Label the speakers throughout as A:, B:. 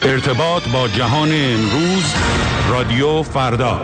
A: ارتباط با جهان امروز، رادیو فردا.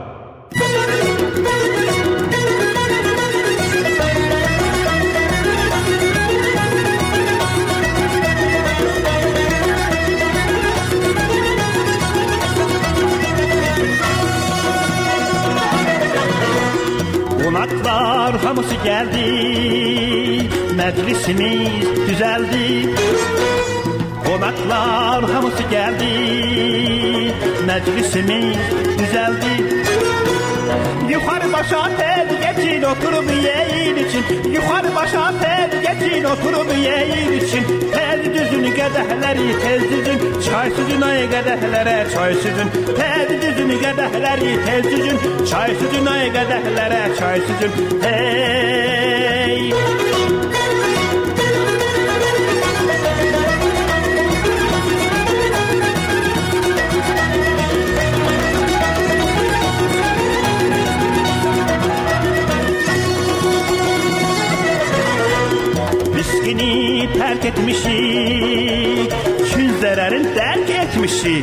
B: Konaklar hamısı geldi, meclisimiz düzeldi. Konaklar hamısı geldi, meclisimiz düzeldi. Yukarı başa tel geçin oturup yiyin için. Yukarı başa tel geçin oturup yiyin için. Tel düzün qədəhləri tez düzün, çay süzün ay qədəhlərə çay süzün. Tel düzün qədəhləri tez düzün, çay süzün ay qədəhlərə çay süzün. Hey! Miskini terk etmişik, çün zararın terk etmişik.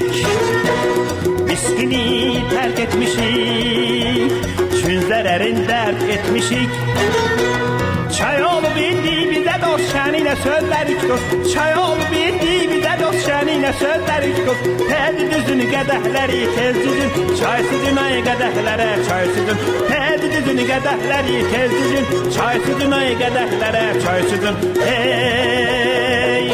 B: Miskini terk etmişik, çün zararın terk etmişik. Çay olup indi bize dost şenine sözlerik dost. Çay olup indi bize dost şenine sözlerik dost. Tez düzün qədəhləri tez düzün, çay süzün ay qədəhlərə çay süzün. Tez düzün qədəhləri tez düzün, çay süzün ay qədəhlərə çay süzün. Hey!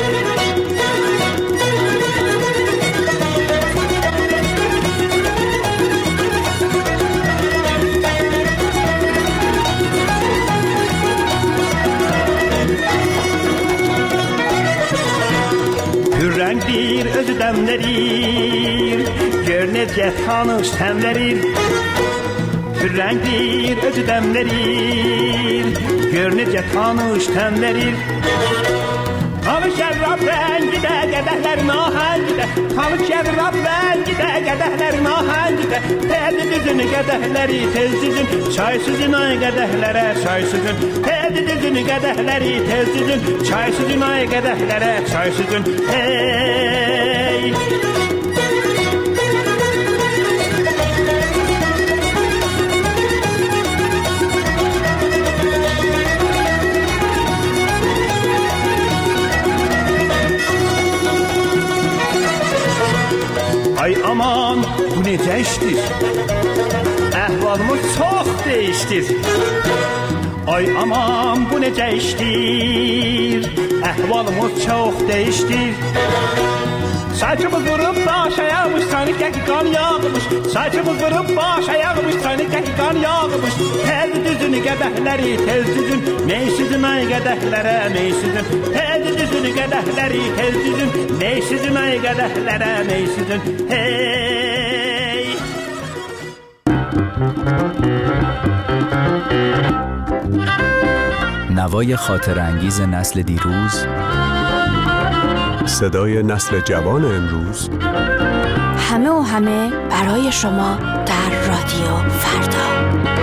B: Hürrengdir özü demlerir, gör necə tanış təmlərir. Hürrengdir özü demlerir, gör necə tanış təmlərir. Tanış şərrab rəngidə, qədəhlərin ahəngidə. Tanış şərrab rəngidə, qədəhlərin ahəngidə. Tez düzün qədəhləri tez düzün, çay süzün ay qədəhlərə çay süzün. Tez düzün qədəhləri tez düzün, çay süzün ay qədəhlərə çay süzün. Hey! Ay aman bu necə işdir? Əhvalımız çox dəyişdir. Ay aman bu necə işdir? Əhvalımız çox dəyişdir. Saçımız vurub baş ayağmış, sanki qan yağmış. Saçımız vurub baş ayağmış, sanki qan yağmış. Tez düzün qədəhləri tez düzün, ney süzün ay qədəhlərə ney süzün. Tez düzün qədəhləri tez düzün, ney süzün ay qədəhlərə ney süzün. Hey!
C: نوای خاطرانگیز نسل دیروز،
D: صدای نسل جوان امروز،
E: همه و همه برای شما در رادیو فردا.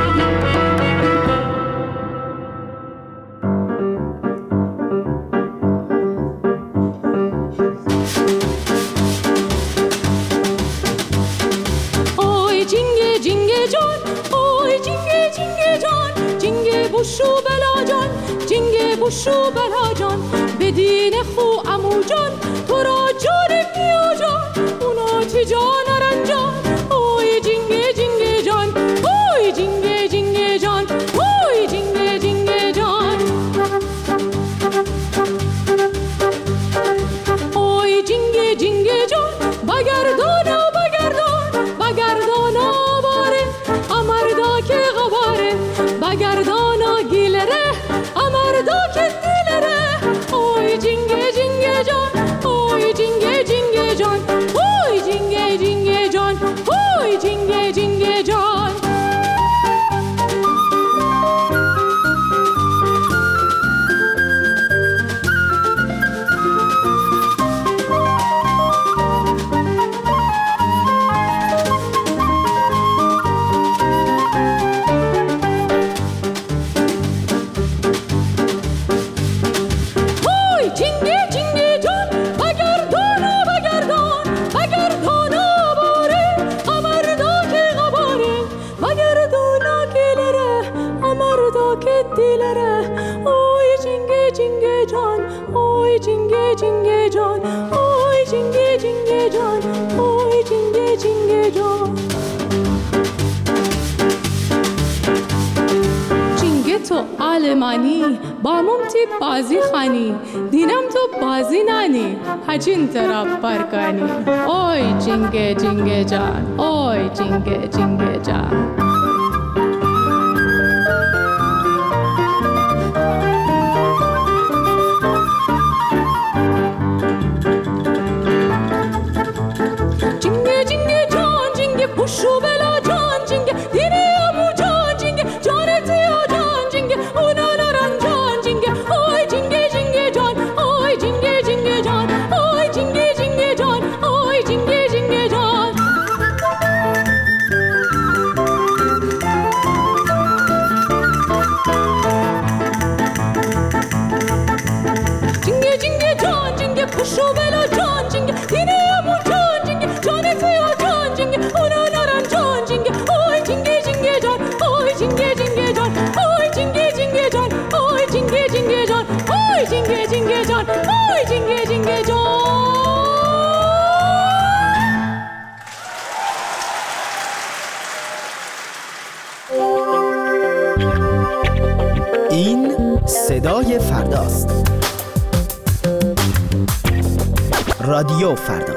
F: اوی جینگه جینگه جان، اوی جینگه جینگه جان، جینگه بوشو بلا جان، جینگه بوشو بلا جان، بدین خو عمو جان، تو را جان میا جان، اونا چی جان رنجان. اوی جینگه جینگه جان، اوی جینگه جینگه جان، اوی جینگه جینگه جان. اوی جینگه جینگه جان، بگردانا بگردان، بگردانا باره، امردا که غباره، بگردانا گیلره، امردا که دیلره. اوی جینگه جینگه جان، جان، آی جینگه جینگه جان، آی جینگه جینگه جان. جینگه تو آلمانی با ممتی بازی خانی، دینم تو بازی نانی هجین طرف برکانی. آی جینگه جینگه جان، آی جینگه جینگه جان. جینگه جینگه جان، جینگه پوشو بلا جان، جینگه دیری امو جان، جینگه جان تیا جان، جینگه اونا نرم جان، جینگه آی جینگه جینگه جان، آی جینگه جینگه جان، آی جینگه جینگه جان، آی جینگه جینگه جان. جینگه جینگه جان، جینگه پوشو بلا جان، جینگه دیری امو جان، جینگه جان تیا جان، جینگه اونا نرم جان، جینگه آی جینگه جینگه جان، آی جینگه جینگه جان، آی جینگه جینگه جان، آی جینگه جینگه جان، آی جینگه جینگه جان، آی جینگه جینگه جان.
G: این صدای فرداست. رادیو فردا.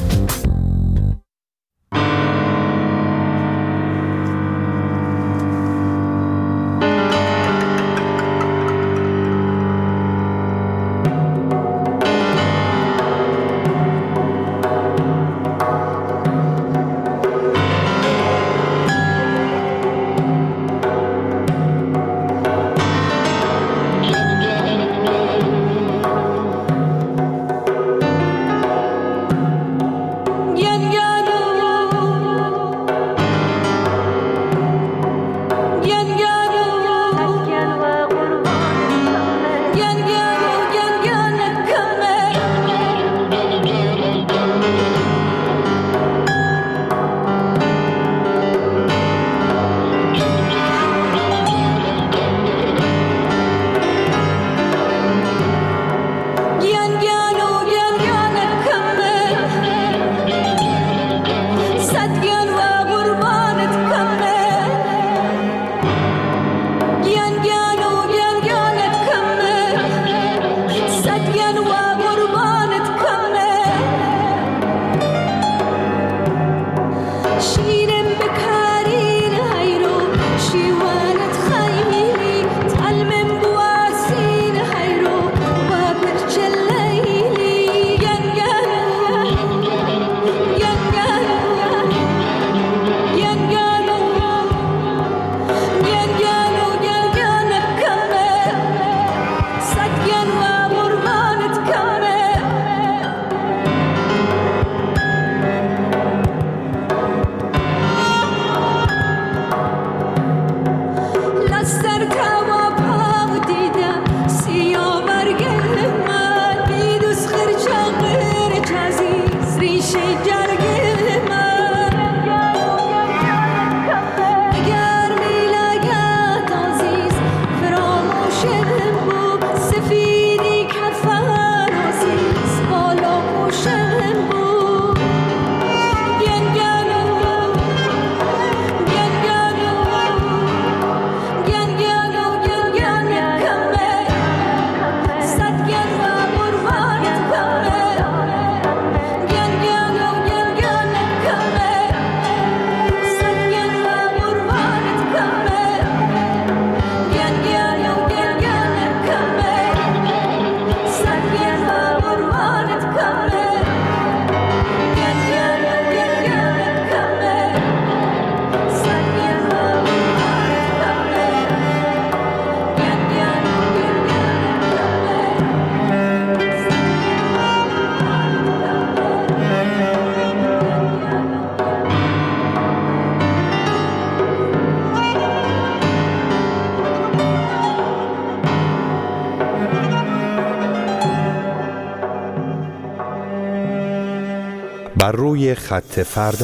D: بر روی خط فردا.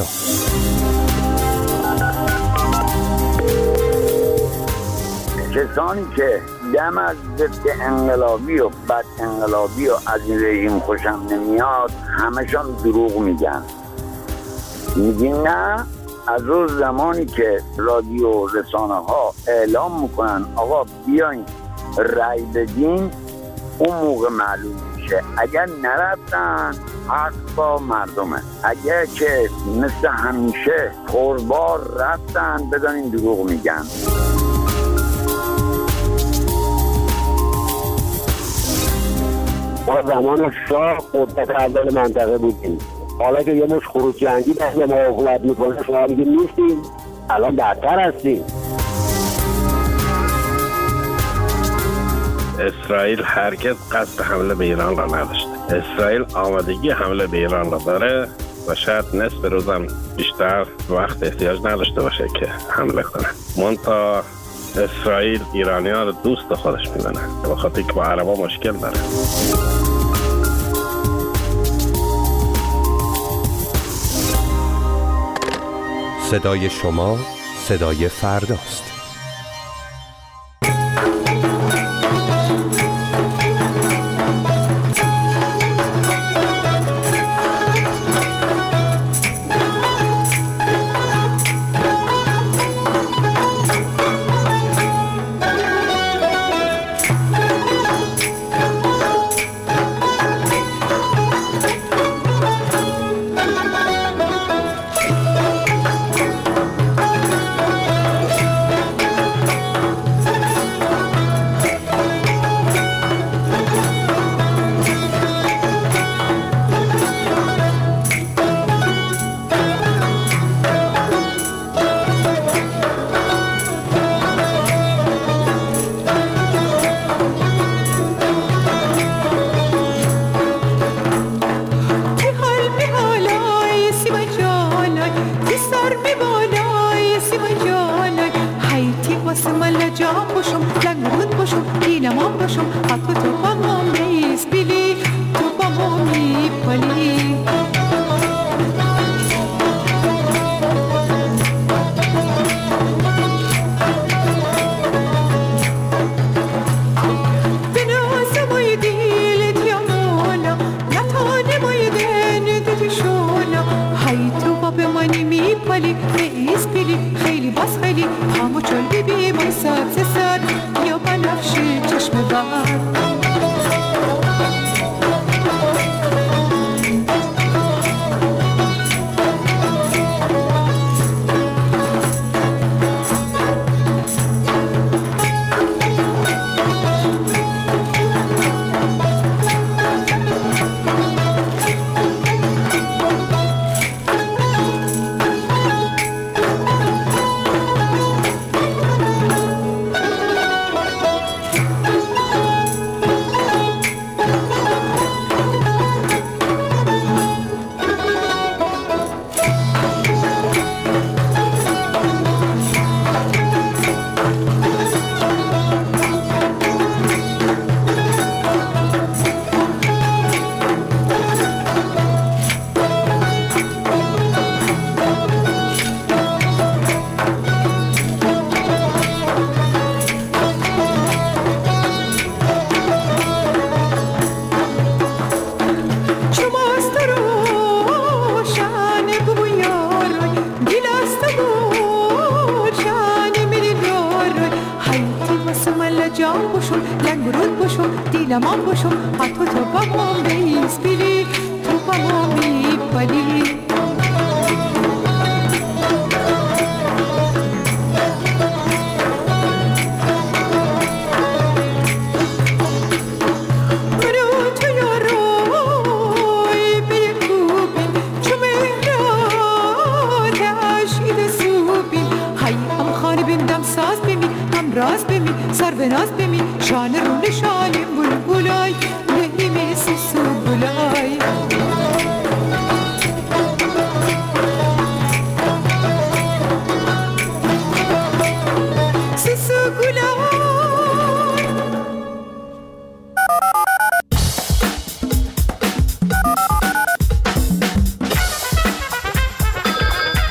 H: کسانی که دم از ضد انقلابی و بد انقلابی و از این رژیم خوشم نمیاد، همشان دروغ میگن. میگین نه، از اون زمانی که رادیو رسانه ها اعلام میکنن آقا بیاین رای بدین، اون موقع معلوم میشه. اگر نرفتن حق با مردمه، اگر که مثل همیشه پربار رفتن بدانین دروغ میگن.
I: ما زمان شاه قدرت اول منطقه بودیم، حالا که یه مش خروج جنگی دست ما حکومت میکنه شما میگه نیستیم، الان بدتر هستیم.
J: اسرائیل هرگز قصد حمله به ایران را نداشته. اسرائیل آمادگی حمله به ایران را داره و شاید نصف روزم بیشتر وقت احتیاج نداشته باشه که حمله کنه. منتها اسرائیل ایرانی‌ها رو دوست خودش می‌دونه، به خاطر که با عربا مشکل داره.
D: صدای شما صدای فرداست.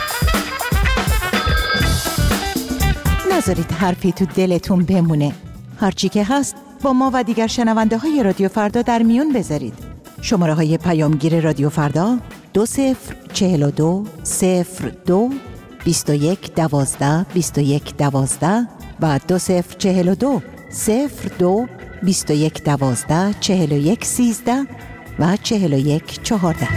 K: نذارید حرفی تو دلتون بمونه. هرچی که هست با ما و دیگر شنونده های رادیو فردا در میون بذارید. شماره های پیامگیر رادیو فردا 2042 02 21 12 21 12 و 2042 02 21 12 41 13 و 41 14.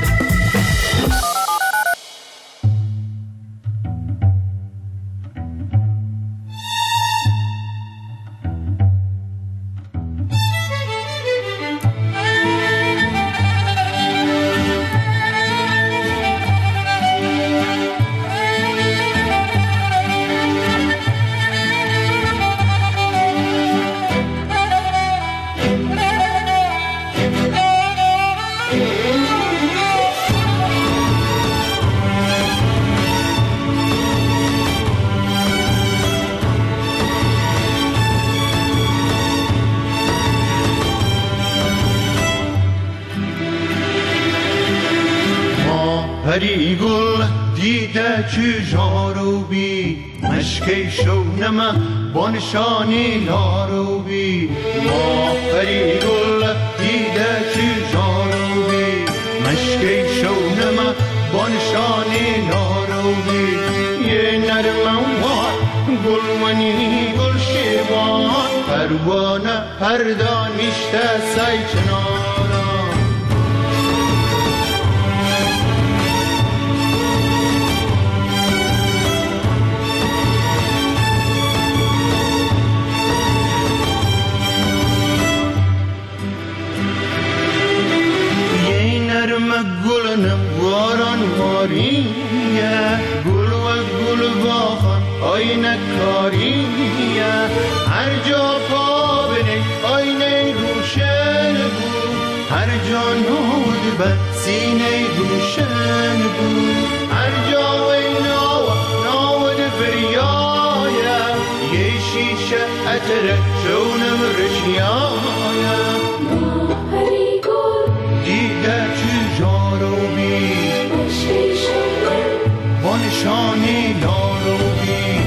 L: پری گل دیده چجارو بی مشکی شونم بانشانی نارو بی ما پری گل دیده چجارو بی مشکی شونم بانشانی نارو بی یه نرمم وار گلونی گل شیوان پروانه پردانیشته سای چنان گلنم واران واریه گل و گل واخان آینه کاریه هر جا پا بنه آینه روشن بود هر جا نود به سینه روشن بود هر جا نود فریایه یه شیشه اتره شونم رشیایه
F: پری گل
L: دیده چجارو بی
F: مشکی شونم
L: بانشانی نارو بی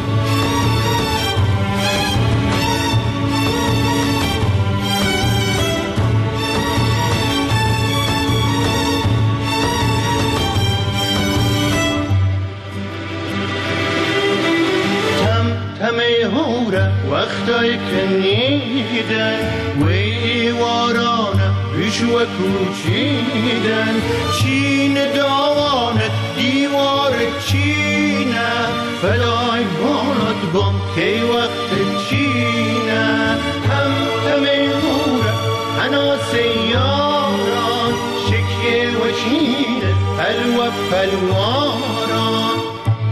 L: تمه هوره وقتای کنیدن وی وارانه رشوه کوچیدن چین داوانت دیوار چینه فلای بالات بام کی وقت چینه تمه هوره هنا سیاران شکیه و چینه پلو پلواران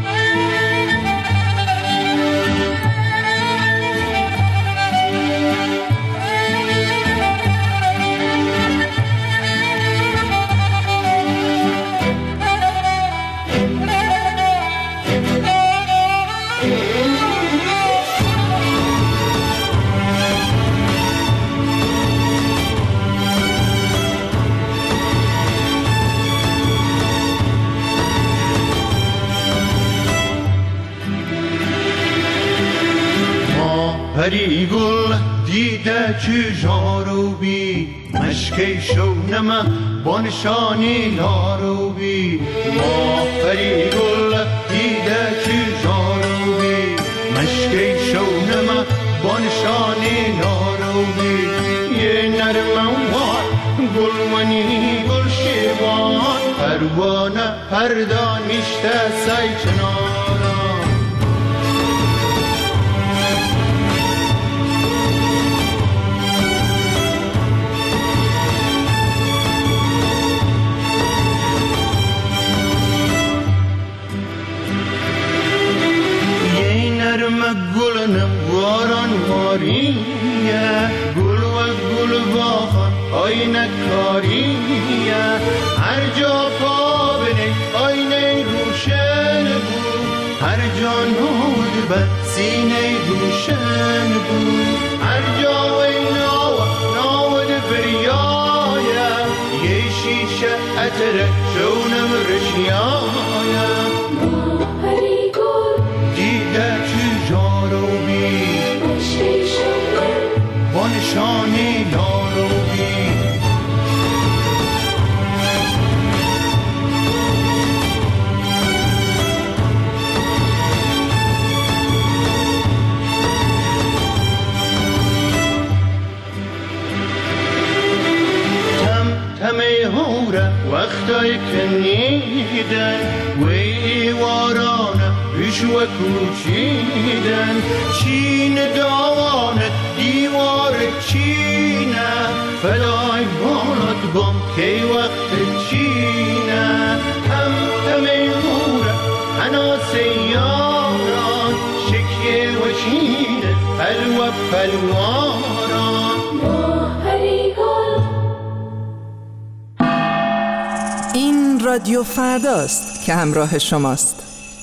L: پری گل دیده چجارو بی مشکی شونم بانشانی نارو بی ما پری گل دیده چجارو بی مشکی شونم بانشانی نارو بی یه نرمم وار گلونی گل شیوان پروانه پردانیشته سای چناران گلنم واران واریه گل و گل واخان آینه کاریه هر جا پا بنه آینه روشن بود هر جا نود به سینه روشن بود هر جا نود فریایه یه شیشه اتره شونم رشیایه
F: پری گل
L: دیده چجارو بی
F: مشکی شونم
L: نشان یاروبی. وقتای که نیدن و ایوارانه پیش و کوچیدن چین داوانت دیوار چینه فدای بالات گم که وقت چینه هم ایوره هنا سیاران شکیه و چینه پلو پلواران
M: این رادیو فرداست که همراه شماست.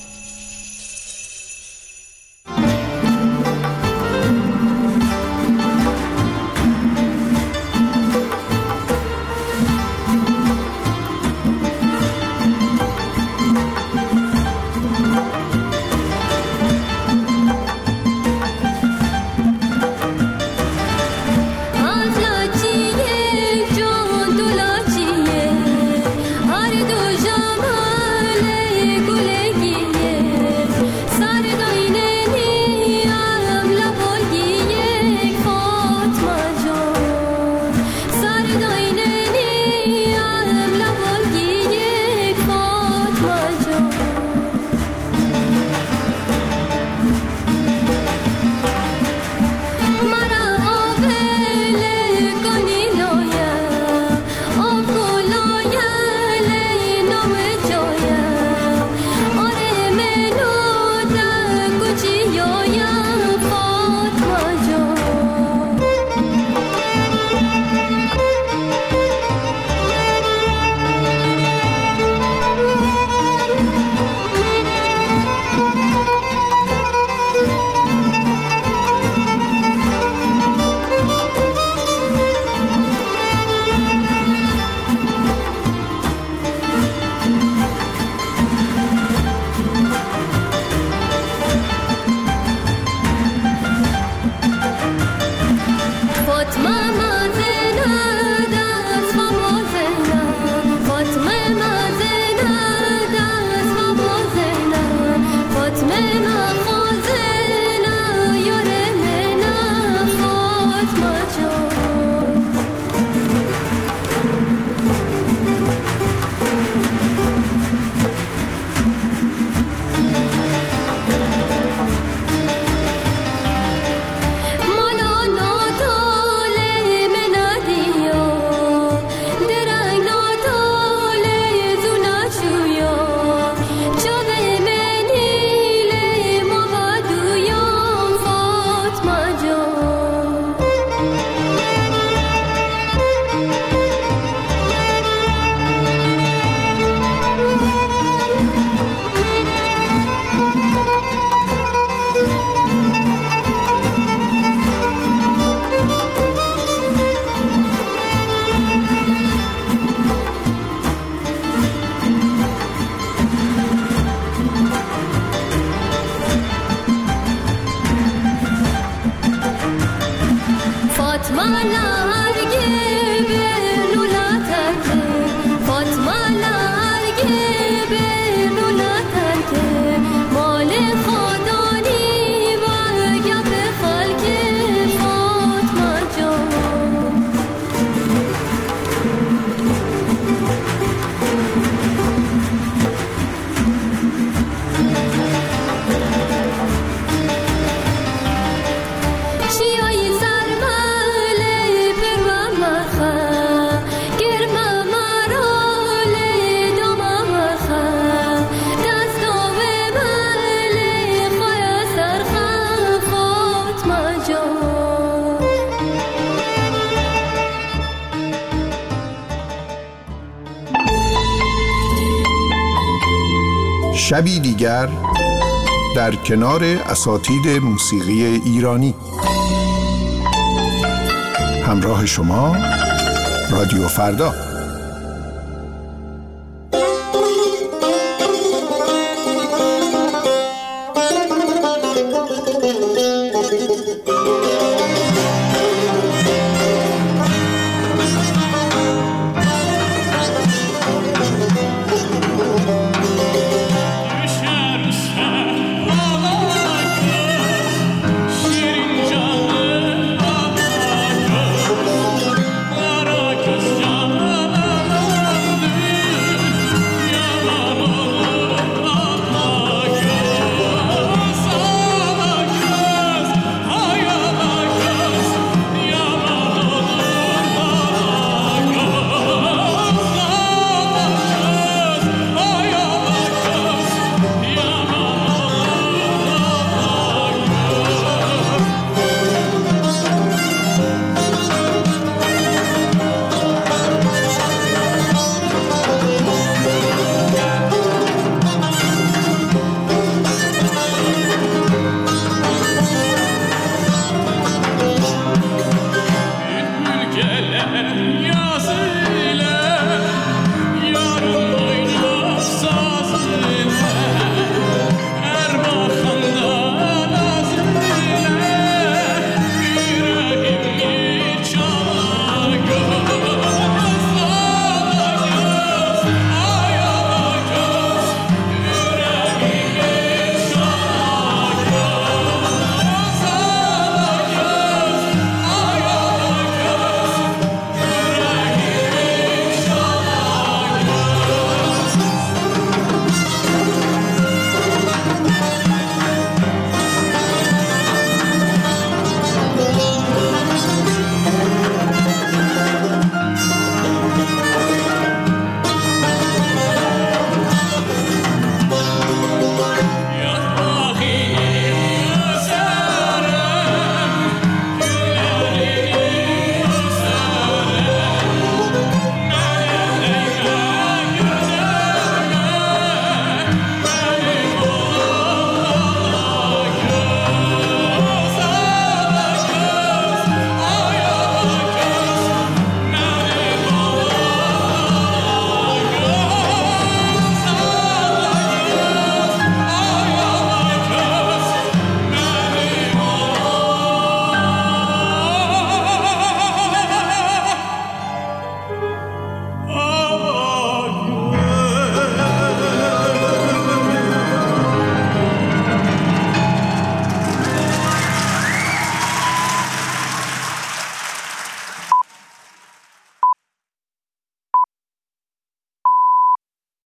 N: شبی دیگر در کنار اساتید موسیقی ایرانی. همراه شما رادیو فردا.